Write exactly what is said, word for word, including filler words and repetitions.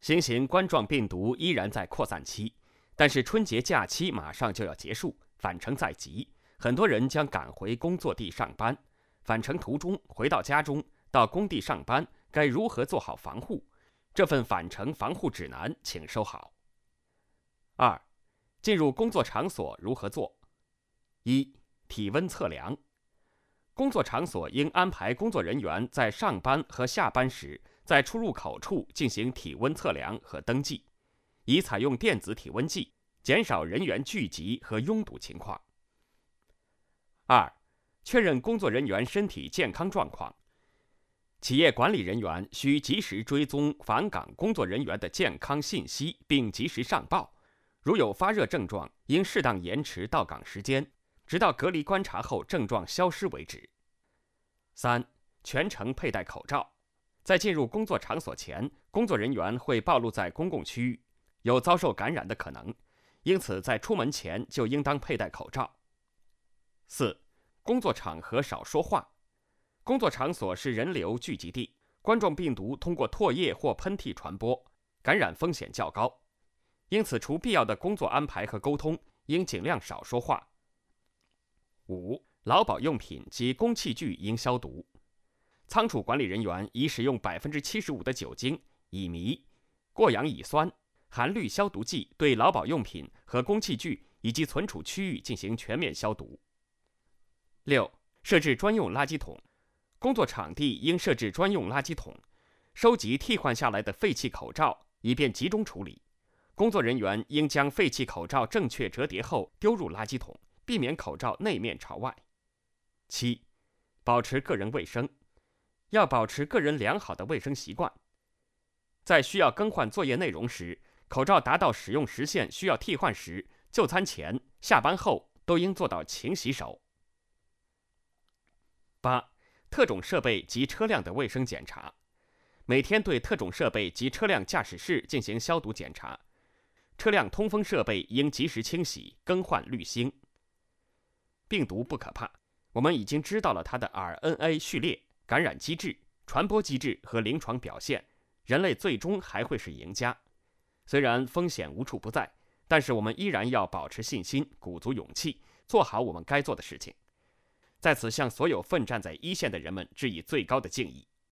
新型冠状病毒依然在扩散期，但是春节假期马上就要结束，返程在即，很多人将赶回工作地上班。返程途中回到家中，到工地上班该如何做好防护？这份返程防护指南请收好。二、进入工作场所如何做？一、体温测量。工作场所应安排工作人员在上班和下班时，在出入口处进行体温测量和登记，以采用电子体温计，减少人员聚集和拥堵情况。二、确认工作人员身体健康状况。企业管理人员需及时追踪返岗工作人员的健康信息，并及时上报。如有发热症状，应适当延迟到岗时间，直到隔离观察后症状消失为止。三、全程佩戴口罩。在进入工作场所前，工作人员会暴露在公共区域，有遭受感染的可能，因此在出门前就应当佩戴口罩。四、工作场合少说话。工作场所是人流聚集地，冠状病毒通过唾液或喷嚏传播，感染风险较高，因此除必要的工作安排和沟通，应尽量少说话。五、劳保用品及公器具应消毒。仓储管理人员宜使用百分之七十五的酒精、乙醚、过氧乙酸、含氯消毒剂对劳保用品和公器具以及存储区域进行全面消毒。六、设置专用垃圾桶。工作场地应设置专用垃圾桶，收集替换下来的废弃口罩，以便集中处理。工作人员应将废弃口罩正确折叠后丢入垃圾桶，避免口罩内面朝外。七、保持个人卫生。要保持个人良好的卫生习惯。在需要更换作业内容时，口罩达到使用时限需要替换时，就餐前、下班后都应做到勤洗手。八、特种设备及车辆的卫生检查。每天对特种设备及车辆驾驶室进行消毒检查，车辆通风设备应及时清洗、更换滤芯。病毒不可怕，我们已经知道了它的 R N A 序列、感染机制、传播机制和临床表现，人类最终还会是赢家。虽然风险无处不在，但是我们依然要保持信心，鼓足勇气，做好我们该做的事情。在此向所有奋战在一线的人们致以最高的敬意。